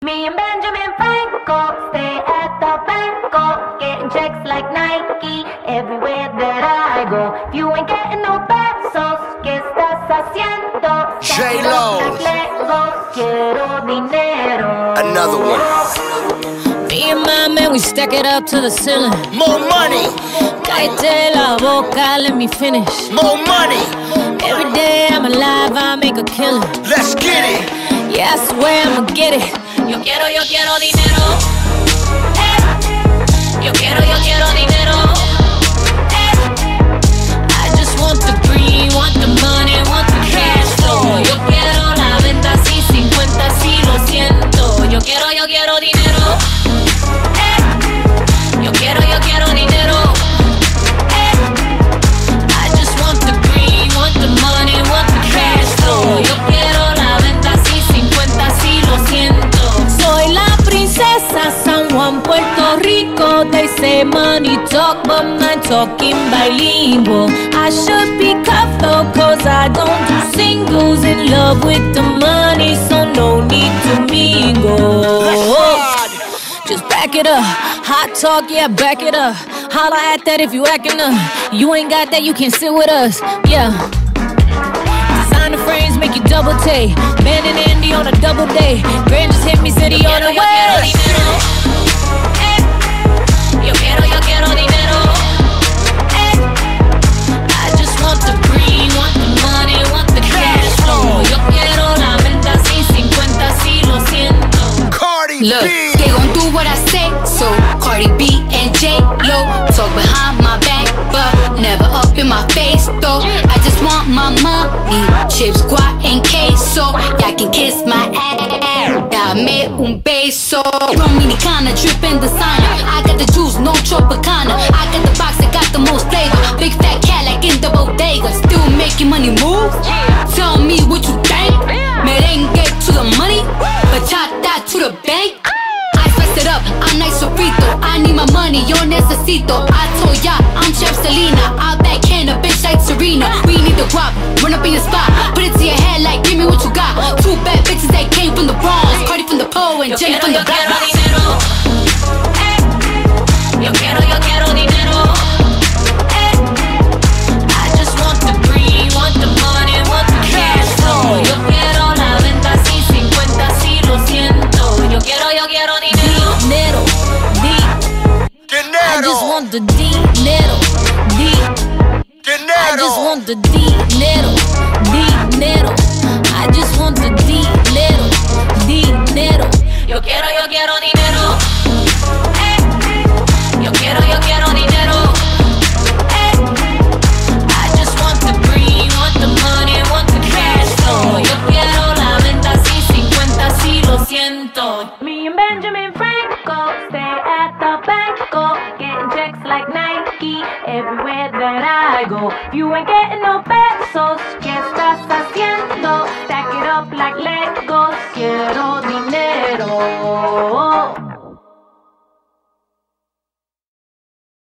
Me and Benjamin Franco stay at the banco, getting checks like Nike everywhere that I go. You ain't getting no pesos, ¿qué estás haciendo? J-Lo. Quiero dinero. Another one. Me and my man, we stack it up to the ceiling. More money. Cállate la boca, let me finish. More money. Every day I'm alive, I make a killing. Let's get it. Yeah, I swear I'ma get it. Yo quiero dinero. Yo quiero dinero. I just want the green, want the money, want the cash flow. Yo quiero la venta así, 50 sí, lo siento. Yo quiero dinero. Yo quiero dinero. I just want the green, want the money, want the cash flow. Yo quiero la venta así, 50 sí, lo siento. Soy la princesa San Juan, Puerto Rico. They say money talk, but mine talking bilingual. I should be careful, cause I don't do singles. In love with the money, so no need to mingle. Just back it up, hot talk, yeah, back it up. Holla at that if you acting up. You ain't got that, you can't sit with us, yeah. Designer frames make you double take. Man and Andy on a double day. Grand just hit me, city on the way. Yo quiero dinero. I just want the green, want the money, want the cash flow. Yo quiero la venta así, 50 sí, lo siento. Cardi Look, B. they gon' do what I say, so Cardi B and J-Lo talk behind my back, but never up in my face, though. I just want my money, chips, guac, and queso. Y'all can kiss my ass, dame un beso. Dominicana, drippin' designer. I got the juice, no Tropicana. I got the box that got the most flavor. Big fat cat like in the bodega. Still making money move? Tell me what you think. Merengue to the money, bachata to the bank. I spice it up, I'm nice sofrito. I need my money, yo necesito. I told ya, I'm Chef Selena. I backhand a bitch like Serena. We need the guap, run up in your spot. Put it to your head like, give me what you got. Two bad bitches that came from the Bronx. Cardi from the pole and Jenny from the block. Yo quiero dinero. I just want the green, want the money, want the cash flow. Yo quiero la venta así, 50 sí, lo siento. Yo quiero dinero. I just want the dinero. I just want the dinero. I just want the dinero. Yo quiero dinero. Yo quiero dinero. I just want the green, want the money, want the cash flow. Yo quiero la venta así, 50 sí, lo siento. Me and Benjamin Franco stay at the banco, getting checks like Nike everywhere that I go. You ain't getting no pesos, ¿qué estás haciendo?